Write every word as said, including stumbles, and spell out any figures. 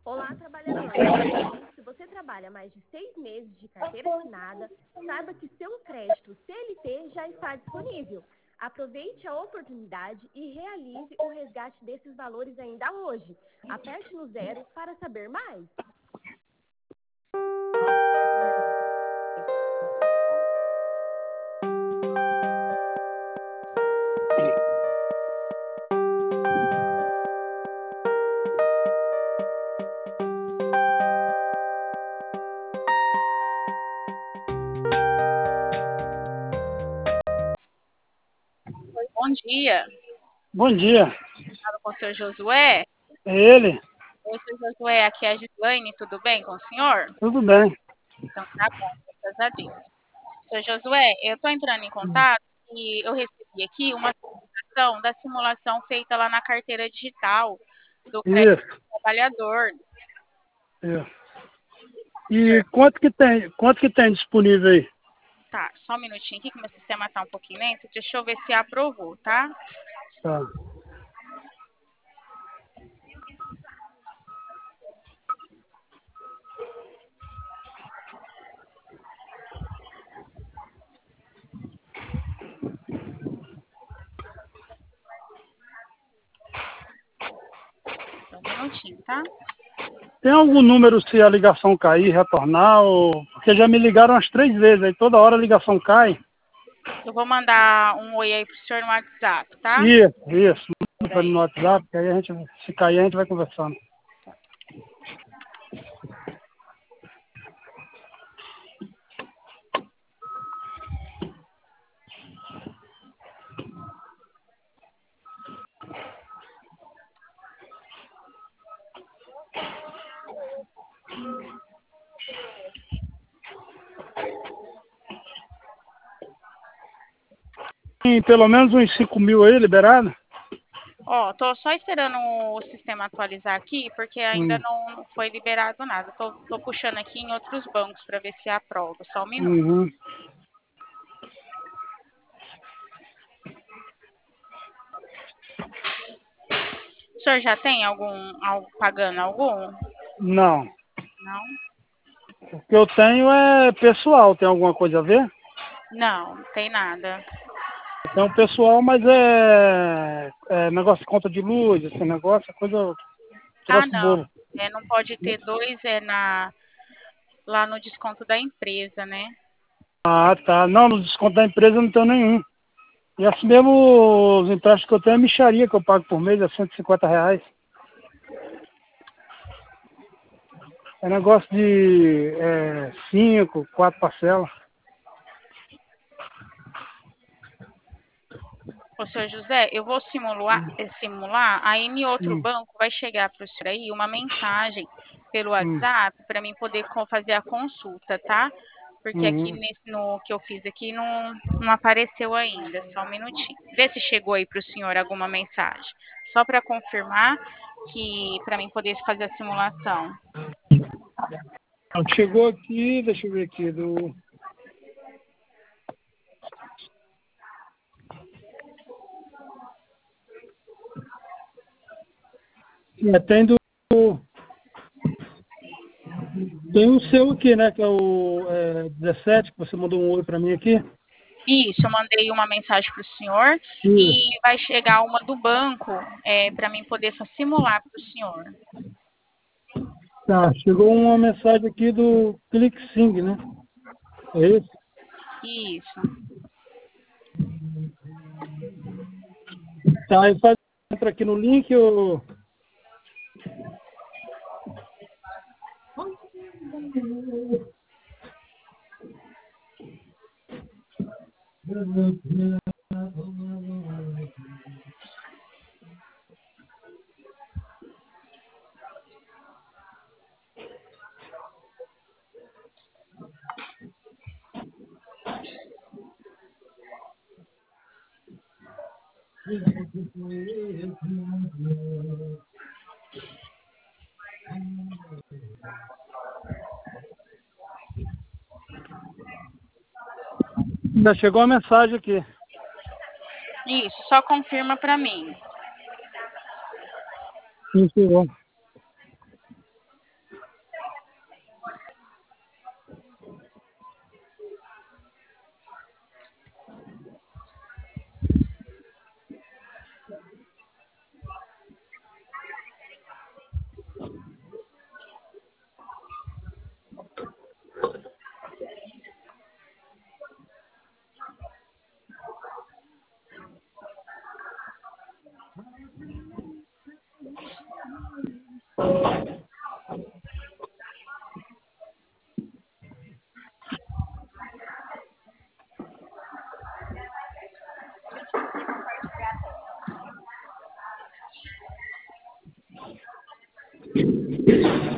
Olá, trabalhador. Então, se você trabalha mais de seis meses de carteira assinada, saiba que seu crédito C L T já está disponível. Aproveite a oportunidade e realize o resgate desses valores ainda hoje. Aperte no zero para saber mais. Bom dia. Bom dia. Falo com o senhor Josué. É ele? Oi, senhor Josué, aqui é a Gislaine, tudo bem com o senhor? Tudo bem. Então tá bom, graças a Deus. Senhor Josué, eu estou entrando em contato e eu recebi aqui uma solicitação da simulação feita lá na carteira digital do crédito Isso, do trabalhador. isso. E quanto que tem, quanto que tem disponível aí? Tá, só um minutinho aqui que meu sistema tá um pouquinho lento. Deixa eu ver se aprovou, tá? Tá. Só um minutinho, tá? Tem algum número se a ligação cair, retornar? Ou... Porque já me ligaram umas três vezes, aí toda hora a ligação cai. Eu vou mandar um oi aí pro senhor no WhatsApp, tá? Isso, isso. Manda Peraí. no WhatsApp, que aí a gente, se cair, a gente vai conversando. Tem pelo menos uns cinco mil aí liberado? Ó, tô só esperando o sistema atualizar aqui, porque ainda Hum. não foi liberado nada. Tô, tô puxando aqui em outros bancos para ver se aprova. Só um minuto. Uhum. O senhor já tem algum, al- pagando algum? Não. Não? O que eu tenho é pessoal, tem alguma coisa a ver? Não, não tem nada. Tem um pessoal, mas é, é negócio de conta de luz, esse negócio, é coisa, Ah, troço não. bobo. É, não pode ter dois é na, lá no desconto da empresa, né? Ah, tá. Não, no desconto da empresa eu não tenho nenhum. E assim mesmo os empréstimos que eu tenho é mixaria que eu pago por mês, é cento e cinquenta reais. É negócio de é, cinco, quatro parcelas. Ô, senhor José, eu vou simular, eh, simular, aí em outro Hum, banco vai chegar para o senhor aí uma mensagem pelo hum, WhatsApp para mim poder co- fazer a consulta, tá? Porque aqui uhum. nesse, no que eu fiz aqui não, não apareceu ainda, só um minutinho. Vê se chegou aí para o senhor alguma mensagem. Só para confirmar que para mim poder fazer a simulação. Então, chegou aqui, deixa eu ver aqui, do... É, tem do... Tem o seu aqui, né, que é o é, dezessete, que você mandou um oi pra mim aqui. Isso, eu mandei uma mensagem para o senhor Isso. e vai chegar uma do banco é, para mim poder só simular para o senhor. Tá, chegou uma mensagem aqui do ClickSing, né? É isso? Isso. Tá, aí faz, entra aqui no link, ou... Ainda chegou a mensagem aqui. Isso, só confirma para mim. Sim, chegou. Gente,